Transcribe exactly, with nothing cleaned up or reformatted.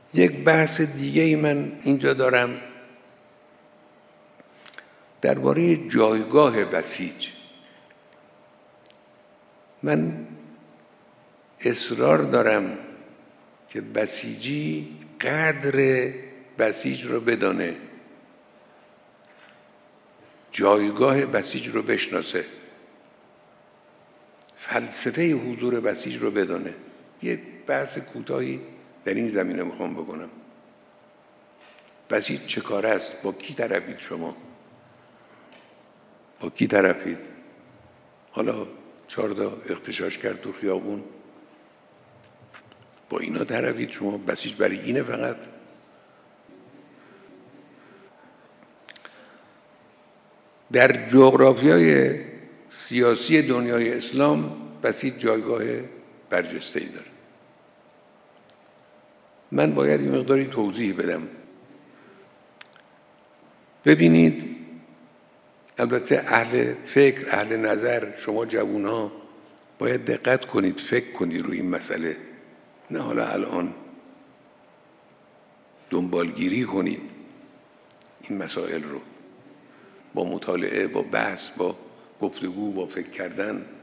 یک بحث دیگه ای من اینجا دارم درباره جایگاه بسیج. من اصرار دارم که بسیجی قدر بسیج رو بدانه، جایگاه بسیج رو بشناسه، فلسفه حضور بسیج رو بدانه. یه بحث کوتاهی در این زمینه میخوام بکنم. بسیج چه کاره است؟ با کی طرفید شما؟ با کی طرفید؟ حالا چهاردا اغتشاش کرد تو خیابون، با اینا طرفید شما؟ بسیج برای اینه فقط؟ در جغرافیای سیاسی دنیای اسلام بسیج جایگاه برجسته‌ای داره. من باید این مقداری توضیح بدم. ببینید، البته اهل فکر، اهل نظر، شما جوان‌ها باید دقت کنید، فکر کنید روی این مسئله، نه حالا الان دنبالگیری کنید این مسائل رو با مطالعه، با بحث، با گفتگو، با فکر کردن.